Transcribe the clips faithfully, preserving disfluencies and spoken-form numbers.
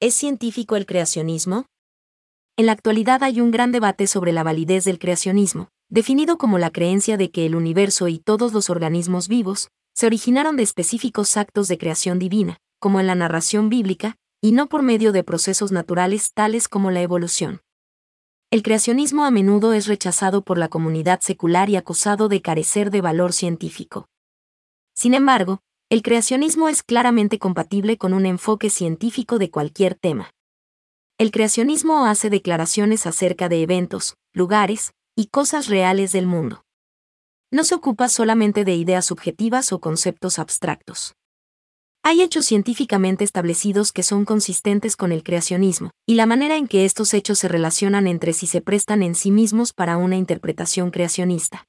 ¿Es científico el creacionismo? En la actualidad hay un gran debate sobre la validez del creacionismo, definido como la creencia de que el universo y todos los organismos vivos se originaron de específicos actos de creación divina, como en la narración bíblica, y no por medio de procesos naturales tales como la evolución. El creacionismo a menudo es rechazado por la comunidad secular y acusado de carecer de valor científico. Sin embargo, el creacionismo es claramente compatible con un enfoque científico de cualquier tema. El creacionismo hace declaraciones acerca de eventos, lugares y cosas reales del mundo. No se ocupa solamente de ideas subjetivas o conceptos abstractos. Hay hechos científicamente establecidos que son consistentes con el creacionismo, y la manera en que estos hechos se relacionan entre sí se prestan en sí mismos para una interpretación creacionista.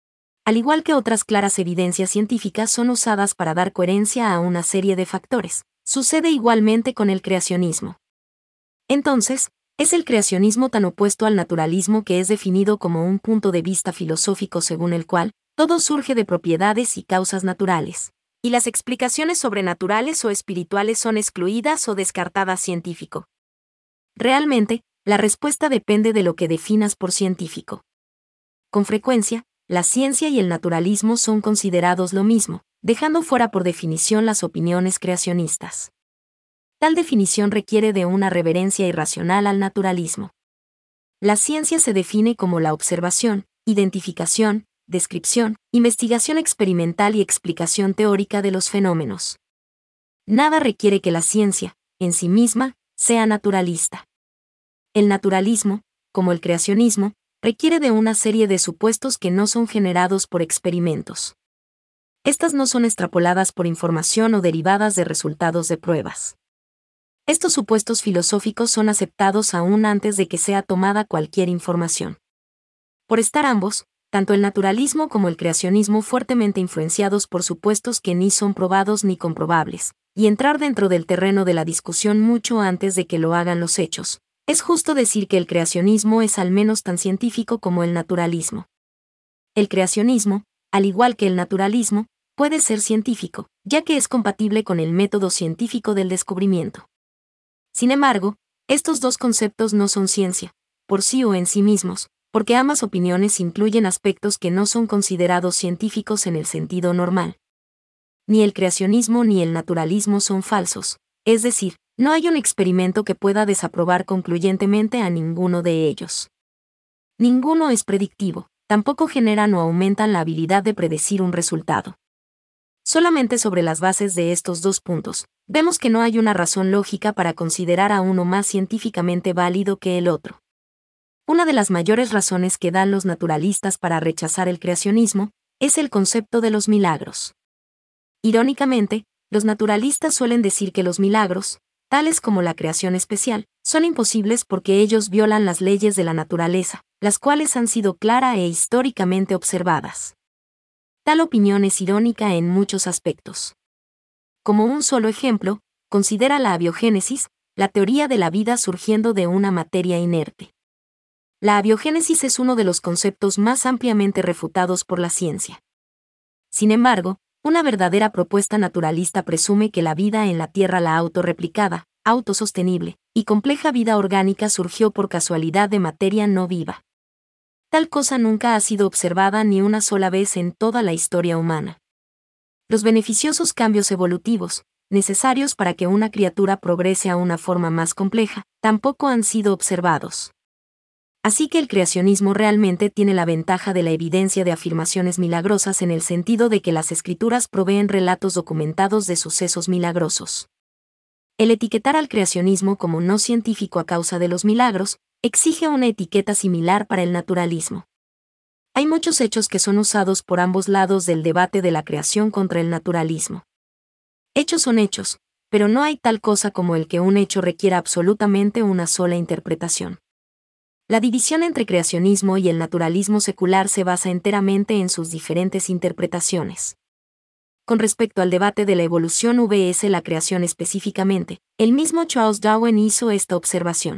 Al igual que otras claras evidencias científicas son usadas para dar coherencia a una serie de factores, sucede igualmente con el creacionismo. Entonces, es el creacionismo tan opuesto al naturalismo que es definido como un punto de vista filosófico según el cual todo surge de propiedades y causas naturales, y las explicaciones sobrenaturales o espirituales son excluidas o descartadas científico. Realmente, la respuesta depende de lo que definas por científico. Con frecuencia, la ciencia y el naturalismo son considerados lo mismo, dejando fuera por definición las opiniones creacionistas. Tal definición requiere de una reverencia irracional al naturalismo. La ciencia se define como la observación, identificación, descripción, investigación experimental y explicación teórica de los fenómenos. Nada requiere que la ciencia, en sí misma, sea naturalista. El naturalismo, como el creacionismo, requiere de una serie de supuestos que no son generados por experimentos. Estas no son extrapoladas por información o derivadas de resultados de pruebas. Estos supuestos filosóficos son aceptados aún antes de que sea tomada cualquier información. Por estar ambos, tanto el naturalismo como el creacionismo fuertemente influenciados por supuestos que ni son probados ni comprobables, y entrar dentro del terreno de la discusión mucho antes de que lo hagan los hechos, es justo decir que el creacionismo es al menos tan científico como el naturalismo. El creacionismo, al igual que el naturalismo, puede ser científico, ya que es compatible con el método científico del descubrimiento. Sin embargo, estos dos conceptos no son ciencia, por sí o en sí mismos, porque ambas opiniones incluyen aspectos que no son considerados científicos en el sentido normal. Ni el creacionismo ni el naturalismo son falsos, es decir, no hay un experimento que pueda desaprobar concluyentemente a ninguno de ellos. Ninguno es predictivo, tampoco generan o aumentan la habilidad de predecir un resultado. Solamente sobre las bases de estos dos puntos, vemos que no hay una razón lógica para considerar a uno más científicamente válido que el otro. Una de las mayores razones que dan los naturalistas para rechazar el creacionismo es el concepto de los milagros. Irónicamente, los naturalistas suelen decir que los milagros, tales como la creación especial, son imposibles porque ellos violan las leyes de la naturaleza, las cuales han sido clara e históricamente observadas. Tal opinión es irónica en muchos aspectos. Como un solo ejemplo, considera la abiogénesis, la teoría de la vida surgiendo de una materia inerte. La abiogénesis es uno de los conceptos más ampliamente refutados por la ciencia. Sin embargo, una verdadera propuesta naturalista presume que la vida en la Tierra, la autorreplicada, autosostenible y compleja vida orgánica surgió por casualidad de materia no viva. Tal cosa nunca ha sido observada ni una sola vez en toda la historia humana. Los beneficiosos cambios evolutivos, necesarios para que una criatura progrese a una forma más compleja, tampoco han sido observados. Así que el creacionismo realmente tiene la ventaja de la evidencia de afirmaciones milagrosas en el sentido de que las escrituras proveen relatos documentados de sucesos milagrosos. El etiquetar al creacionismo como no científico a causa de los milagros, exige una etiqueta similar para el naturalismo. Hay muchos hechos que son usados por ambos lados del debate de la creación contra el naturalismo. Hechos son hechos, pero no hay tal cosa como el que un hecho requiera absolutamente una sola interpretación. La división entre creacionismo y el naturalismo secular se basa enteramente en sus diferentes interpretaciones. Con respecto al debate de la evolución versus la creación específicamente, el mismo Charles Darwin hizo esta observación.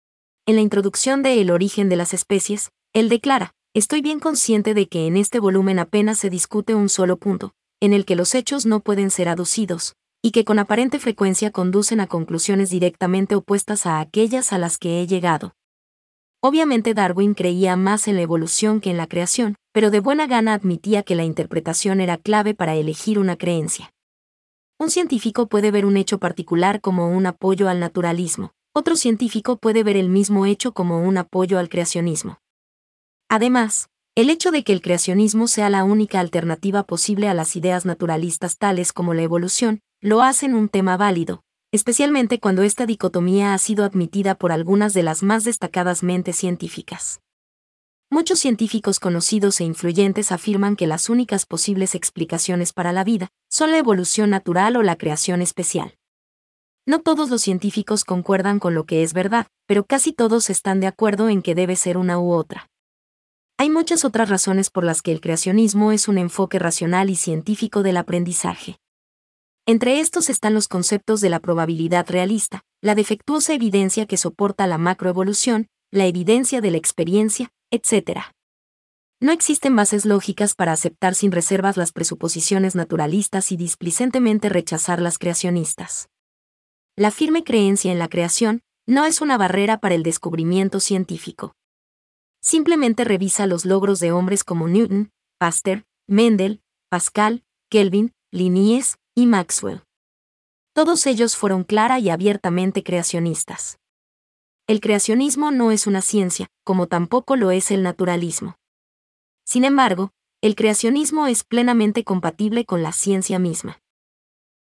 En la introducción de El origen de las especies, él declara: estoy bien consciente de que en este volumen apenas se discute un solo punto, en el que los hechos no pueden ser aducidos, y que con aparente frecuencia conducen a conclusiones directamente opuestas a aquellas a las que he llegado. Obviamente Darwin creía más en la evolución que en la creación, pero de buena gana admitía que la interpretación era clave para elegir una creencia. Un científico puede ver un hecho particular como un apoyo al naturalismo, otro científico puede ver el mismo hecho como un apoyo al creacionismo. Además, el hecho de que el creacionismo sea la única alternativa posible a las ideas naturalistas tales como la evolución, lo hacen un tema válido, especialmente cuando esta dicotomía ha sido admitida por algunas de las más destacadas mentes científicas. Muchos científicos conocidos e influyentes afirman que las únicas posibles explicaciones para la vida son la evolución natural o la creación especial. No todos los científicos concuerdan con lo que es verdad, pero casi todos están de acuerdo en que debe ser una u otra. Hay muchas otras razones por las que el creacionismo es un enfoque racional y científico del aprendizaje. Entre estos están los conceptos de la probabilidad realista, la defectuosa evidencia que soporta la macroevolución, la evidencia de la experiencia, etcétera. No existen bases lógicas para aceptar sin reservas las presuposiciones naturalistas y displicentemente rechazar las creacionistas. La firme creencia en la creación no es una barrera para el descubrimiento científico. Simplemente revisa los logros de hombres como Newton, Pasteur, Mendel, Pascal, Kelvin, Linnaeus y Maxwell. Todos ellos fueron clara y abiertamente creacionistas. El creacionismo no es una ciencia, como tampoco lo es el naturalismo. Sin embargo, el creacionismo es plenamente compatible con la ciencia misma.